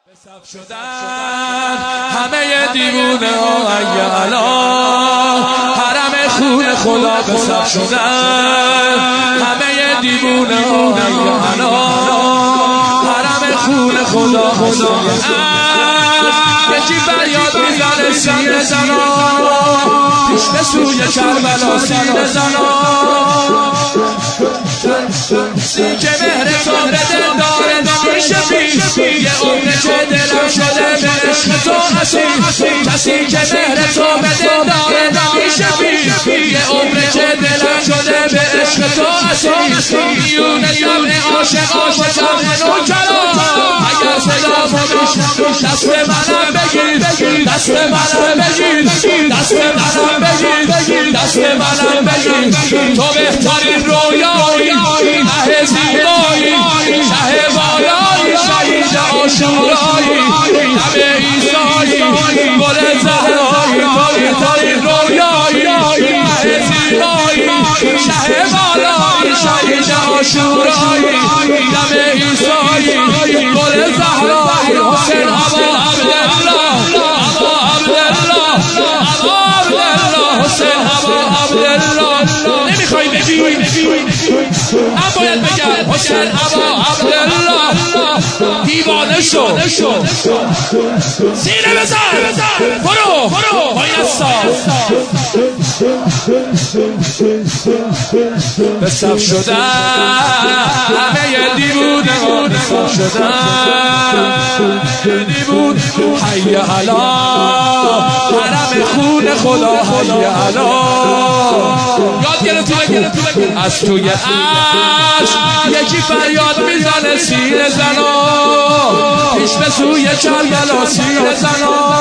صف شدن همه دیوونه ها اگه حرم خون خدا به صف شدن همه دیوونه ها اگه حرم خون خدا یکی فریاد میزنه سینه زنان پیش به سوی کربلا سینه زنان که مهر تو به دل داره نمیشه پیش یه عمر که دلم شده به عشق تو اسیر کسی که مهر تو به دل داره نمیشه پیش یه عمر که دلم شده به عشق تو اسیر میونه جمع عاشقان و جمع نوکران اگر صدا بشنم دست منم بگیر دست منم بگیر دست منم بگیر دست منم بگیر تو بهترین رویایی ته زیبایی شه بالایی شهید عاشورایی دم عیسایی گل زهرایی تو بهترین رویایی ته زیبایی شه بالایی شهید عاشورایی دم عیسایی گل زهرایی حسین ابا عبدالله حسین ابا عبدالله نمیخوای بگی من باید بگم حسین ابا عبدالله دیوانه شو سینه بزن برو با این اصاف به صف شدن همه دیوونه ها به صف شدن حی علا حرم خون خدا حی علا یاد گرفتی از توی عرش یکی فریاد میزنه سینه زنا پیش به سوی کربلا سینه زنا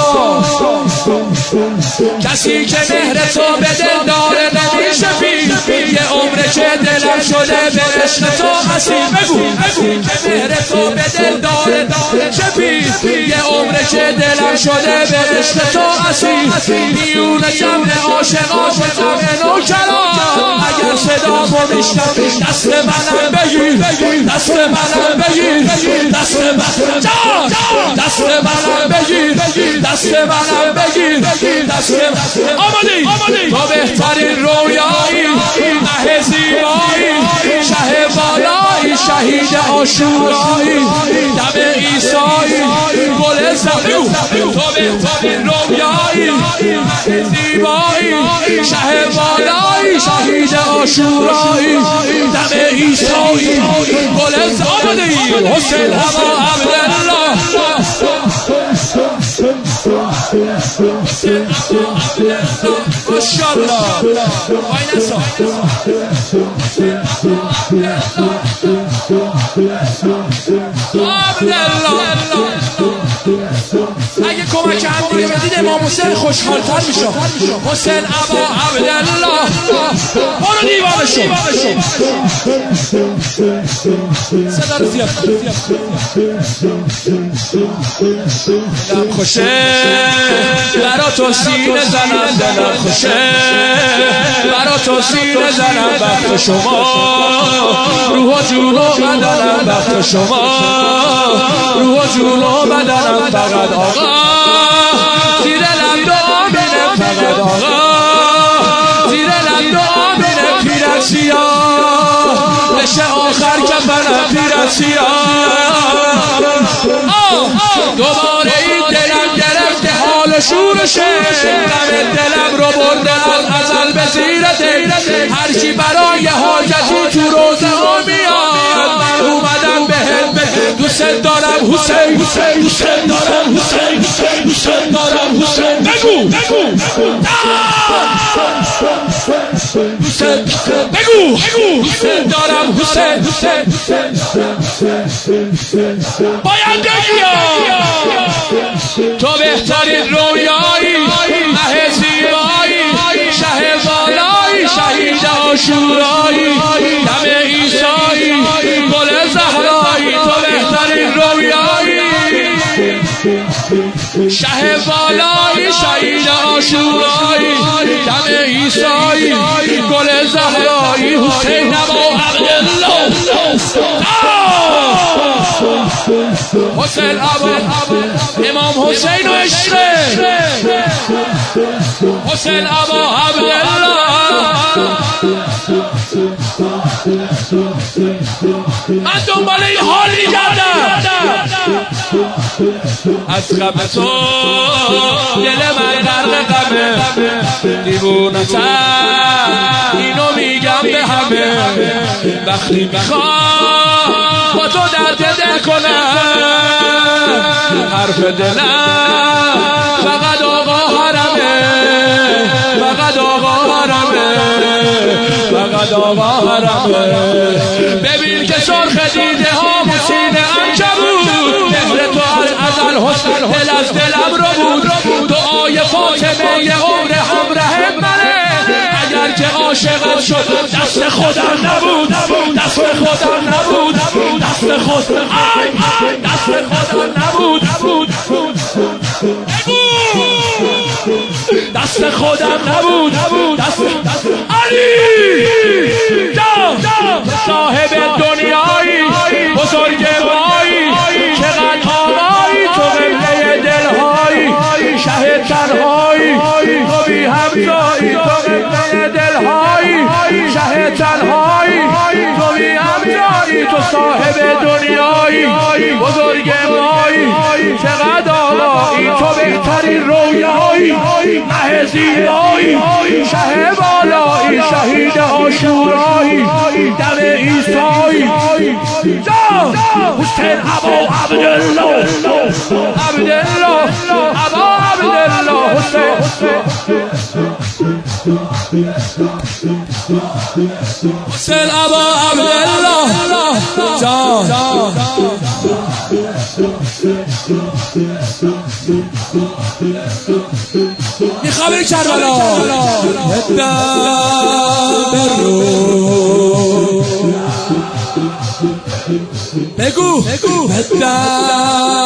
کسی که مهر تو به دل داره نمیشه پیش یه عمره که دلم شده به عشق تو اسیر بگو که مهر تو به دل داره چه پیش یه عمره که دلم شده به عشق تو اسیر میونه جمع عاشقان و جمع نوکران اگر صدا بشنم دست منم بگیر دست منم بگیر دست منم دست منم بگیر دست منم بگیر دست آمادی تو بهترین رویایی مه زیبایی شه بالایی شهید عاشورایی دم عیسایی گل زهرایی تو بهترین رویایی مه زیبایی شه بالایی شهید عاشورایی دم عیسایی گل زهرایی حسین ابا عبدالله ماشاءالله اگه کمک هم دیگه بدید امام حسین خوشحالتر میشه حسین ابا عبدالله برو دیوانه شو صدا رو زیاد دلم خوشه برا تو سینه زنم دلم خوشه برا تو سینه زنم وقت شما روح و جون و بدنم وقت شما روح و جون و بدنم فقط آقا زیر لب دعا بینه فقط آقا زیر لب دعا بینه پیرک سیاه بشه آخر کفنم پیرک سیاه دوباره این دلم گرفته حال و شورشه غم دلم رو برده از ازل به زیرته هرچی برای حاجتی تو روزه ها میاد من اومدم بهت دوست دارم حسین دوست دارم حسین دوست دارم حسین بگو بگو دوست دارم حسین باید بگی تو بهترین رویایی مه زیبایی شه بالایی شهید عاشورایی دم عیسایی گل زهرایی تو بهترین رویایی شه بالایی شهید عاشورایی دم عیسایی گل زهرایی حسین ابا عبدالله حسین ابا امام حسین و عشقه حسین ابا عبدالله من دنبال این حال میگردم از غم تو دل من غرق غمه دیوونه‌تر اینو میگم به همه وقتی میخوام با تو درد دل کنم حرف دلم فقط آقا حرمه فقط آقا حرمه فقط آقا حرمه ببین که سرخ دیده ها موسین عنکبوت مهر تو از ازل حسن دل از دلم رو بود دعای فاطمه یه عمر همراه منه اگر که عاشقت شد دست خودم نبود دست خودم نبود دست خودم نبود دست خودم نبود دست علی صاحب دنیایی بزرگ مایی چقدر آقایی تو قبله دلهایی شه تنهایی تو بی همجایی تو قبله دلهایی شه تنهایی تو بی همجایی تو صاحب دنیایی بزرگ مایی چقدر آقایی تو بهترین رویایی مه زیبایی شه بالایی شهید عاشورایی دم عیسایی حسین ابا عبدالله ابا عبدالله حسین ابا عبدالله این خبر کربلا بگو